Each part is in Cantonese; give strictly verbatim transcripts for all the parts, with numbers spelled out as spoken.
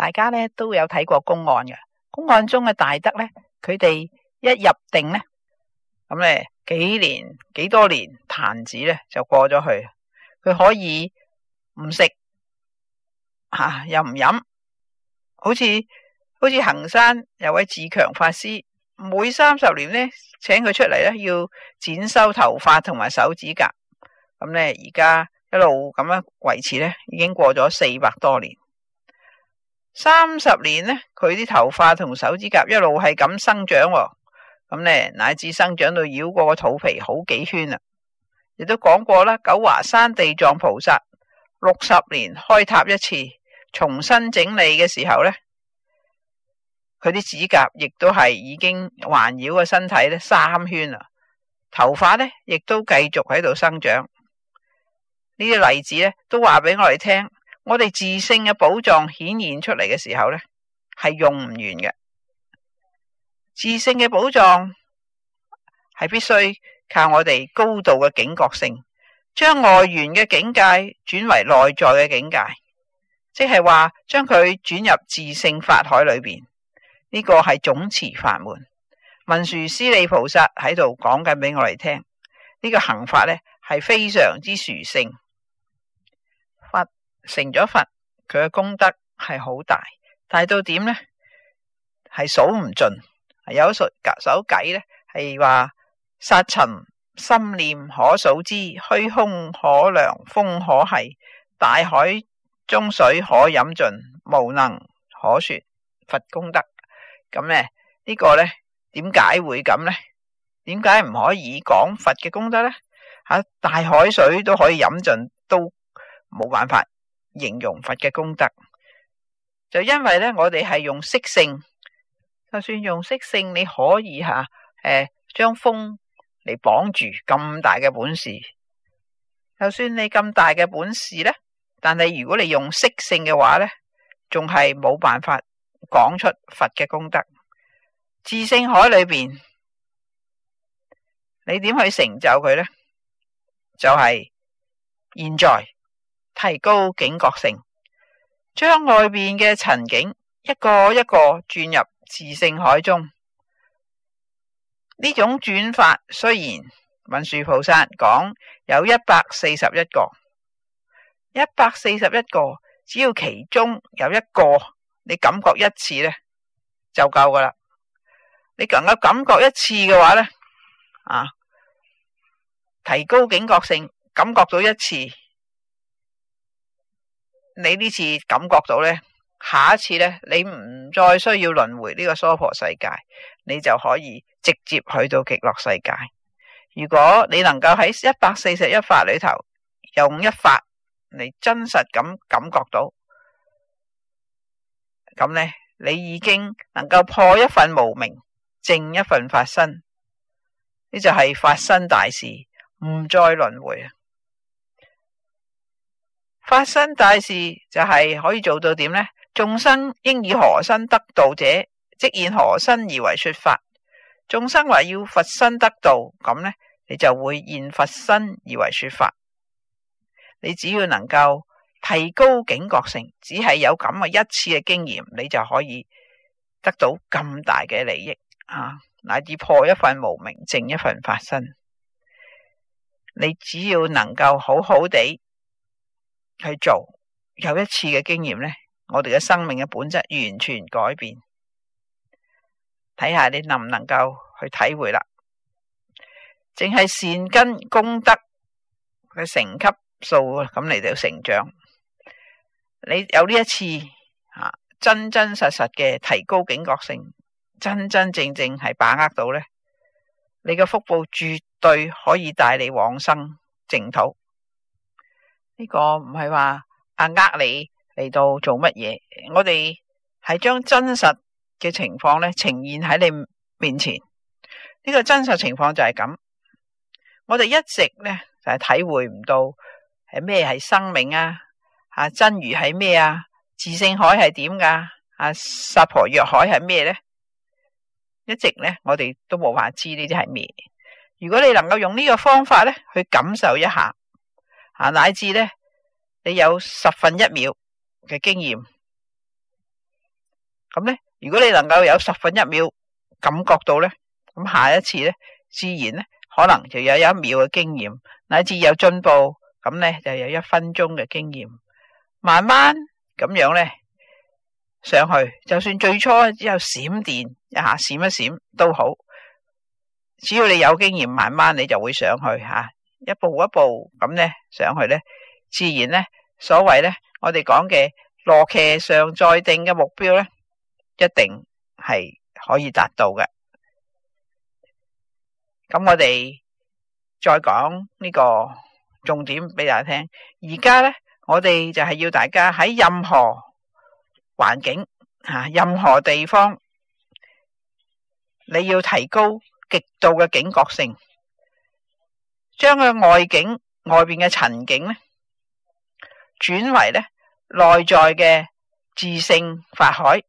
大家咧都有睇過公案嘅，公案中嘅大德咧，佢哋一入定咧，咁咧幾年幾多年壇子咧就過咗去，佢可以唔食吓又唔飲，好似好似衡山有位智強法師，每三十年咧請佢出嚟咧要剪修頭髮同埋手指甲，咁咧而家一路咁樣維持咧，已經過咗四百多年。三十年咧，佢啲頭髮同手指甲一路係咁生長，咁咧乃至生長到繞過個肚皮好幾圈啦。亦都講過啦，九華山地藏菩薩六十年開塔一次，重新整理嘅時候咧，佢啲指甲亦都係已經環繞個身體咧三圈啦，頭髮咧亦都繼續喺度生長。呢啲例子咧都話俾我哋聽，我哋自性嘅寶藏顯現出嚟嘅時候咧，係用唔完嘅。自性嘅寶藏係必須靠我哋高度嘅警覺性，將外緣嘅境界轉為內在嘅境界，即係話將佢轉入自性法海裏邊。呢、這個係總持法門。文殊師利菩薩喺度講緊俾我哋聽，呢、這個行法咧係非常之殊勝。佛成咗佛，佢嘅功德係好大，大到點呢？係數唔盡。有首首偈咧係話：剎塵心念可數之，虛空可量風可繫，大海中水可飲盡，無能可說佛功德。咁咧呢個咧點解會咁呢？點解唔可以講佛嘅功德呢？吓，大海水都可以飲盡，都冇辦法形容佛嘅功德。就因為咧我哋係用色性。就算用色性，你可以吓誒將風嚟綁住咁大嘅本事。就算你咁大嘅本事咧，但係如果你用色性嘅話咧，仲係冇辦法講出佛嘅功德。自性海裏邊，你點去成就佢咧？就係、是、現在提高警覺性，將外邊嘅塵境一個一個轉入自性海中。呢種轉法雖然文殊菩薩講有一百四十一個，一百四十一個，只要其中有一個你感覺一次咧就夠噶啦。你能夠感覺一次嘅話咧，啊，提高警覺性，感覺到一次，你呢次感覺到咧，下一次咧，你唔再需要輪迴呢個娑婆世界，你就可以直接去到極樂世界。如果你能夠喺一百四十一法裏頭用一法嚟真實咁感覺到，咁咧你已經能夠破一份無明，證一份法身，呢就係法身大事，唔再輪迴。法身大事就係可以做到點呢？眾生應以何身得道者，即現何身而為說法。眾生話要佛身得道，咁呢，你就會現佛身而為說法。你只要能夠提高警覺性，只係有咁嘅一次嘅經驗，你就可以得到咁大嘅利益啊！乃至破一份無明，證一份法身。你只要能夠好好地去做，有一次嘅經驗呢，我哋嘅生命嘅本質完全改變。睇下你能唔能夠去體會啦。淨係善根功德嘅成級數咁嚟到成長。你有呢一次啊，真真實實嘅提高警覺性，真真正正係把握到呢，你嘅福報絕對可以帶你往生淨土。呢個唔係話啊呃你嚟到做乜嘢，我哋係將真實嘅情況咧呈現喺你面前。呢個真實情況就係咁，我哋一直咧就係體會唔到係咩係生命啊，啊真如係咩啊，自性海係點噶，啊薩婆若海係咩咧？一直咧我哋都冇法知呢啲係咩。如果你能夠用呢個方法咧去感受一下，啊乃至咧你有十分一秒嘅經驗， 咁咧，如果你能夠有十分一秒感覺到咧，咁下一次咧，自然咧可能就有一秒嘅經驗，乃至有進步，咁咧就有一分鐘嘅經驗，慢慢咁樣咧上去，就算最初只有閃電一下閃一閃都好，只要你有經驗，慢慢你就會上去吓，一步一步咁咧上去咧，自然咧所謂咧我哋講嘅羅騎上再定嘅目標咧，一定係可以達到嘅。咁我哋再講呢個重點俾大家聽。而家咧，我哋就係要大家喺任何環境吓，任何地方，你要提高極度嘅警覺性，將個外境外邊嘅塵境咧，轉為咧內在嘅自性法海，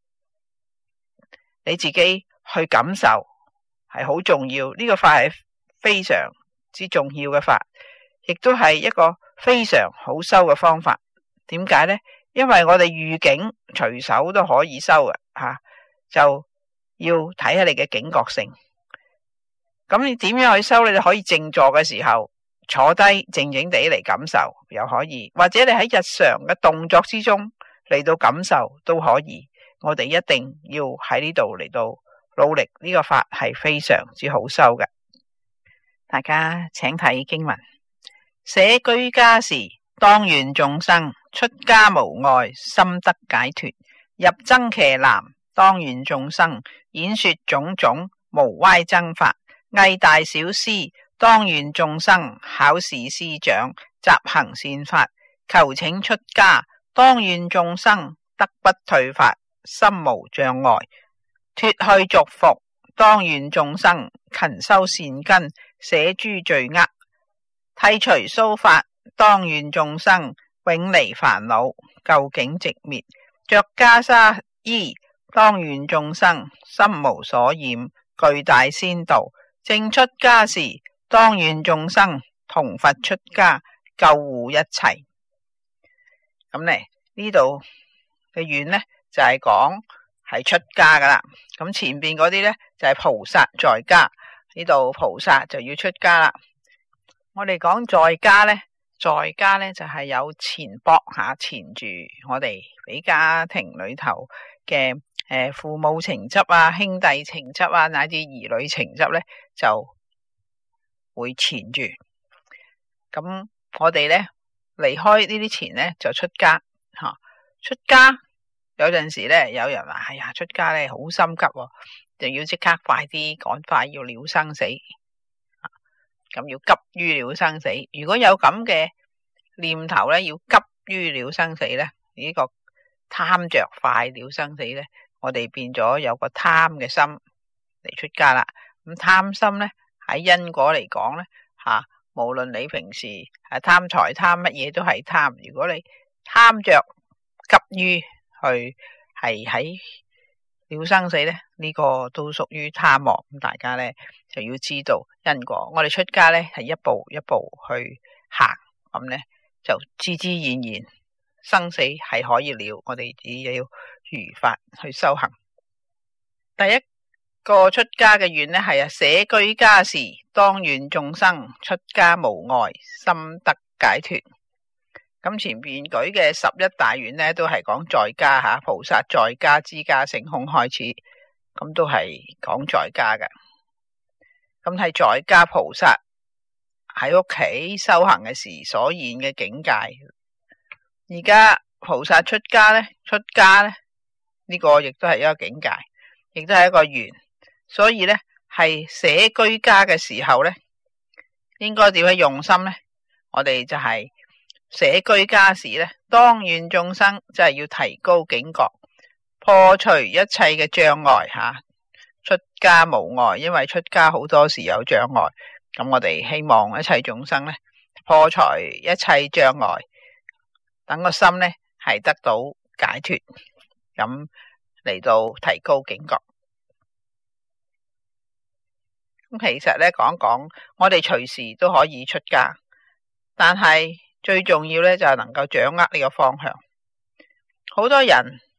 你自己去感受係好重要。呢個法係非常之重要嘅法，亦都係一個非常好修嘅方法。點解呢？因為我哋預警隨手都可以修嘅吓，就要睇下你嘅警覺性。咁你點樣去修？你就可以靜坐嘅時候坐低靜靜地嚟感受，又可以，或者你喺日常嘅動作之中嚟到感受都可以。我哋一定要喺呢度嚟到努力，呢個法係非常之好修嘅。大家請睇經文：捨居家時，當願眾生出家無礙，心得解脫；入僧伽藍，當願眾生演說種種無歪僧法；藝大小師，當願眾生考試師長，習行善法；求請出家，當願眾生得不退法，心無障礙；脫去俗服，當願眾生勤修善根，捨諸罪厄；剃除鬚髮，當願眾生永離煩惱，究竟寂滅；着袈裟衣，當願眾生心無所染，具大仙道；正出家時，當願眾生同佛出家，救護一切。咁咧呢度嘅願呢，就係講係出家噶啦。咁前邊嗰啲呢，就係菩薩在家，呢度菩薩就要出家啦。我哋講在家呢，在家呢就係有纏縛下纏住我哋俾家庭裏頭嘅誒父母情執啊、兄弟情執啊，乃至兒女情執呢，就會纏住。咁我哋呢，離開呢啲纏呢，就出家吓、啊。出家有陣時呢，有人話：哎呀，出家呢好心急、哦，就要即刻快啲，趕快要了生死。咁要急於了生死，如果有咁嘅念頭咧，要急於了生死咧，呢個貪着快了生死咧，我哋變咗有個貪嘅心嚟出家啦。咁貪心咧喺因果嚟講咧吓，無論你平時係貪財貪乜嘢都係貪。如果你貪着急於去係喺了生死咧，呢個都屬於貪妄。咁大家咧就要知道因果。我哋出家咧係一步一步去行，咁咧就自自然然生死係可以了。我哋只要如法去修行。第一個出家嘅願咧係啊，捨居家時，當願眾生出家無礙，心得解脫。咁前邊舉嘅十一大願咧，都係講在家吓，菩薩在家之家性空開始，咁都係講在家嘅。咁係在家菩薩喺屋企修行嘅時所現嘅境界。而家菩薩出家咧，出家咧呢個亦都係一個境界，亦都係一個願。所以咧係捨居家嘅時候咧，應該點樣用心咧？我哋就係、是。捨居家時咧，當願眾生即係要提高警覺，破除一切嘅障礙吓。出家無礙，因為出家好多時有障礙，咁我哋希望一切眾生咧破除一切障礙，等個心咧係得到解脫，咁嚟到提高警覺。咁其實咧講講，我哋隨時都可以出家，但係最重要咧就係能夠掌握呢個方向。好多人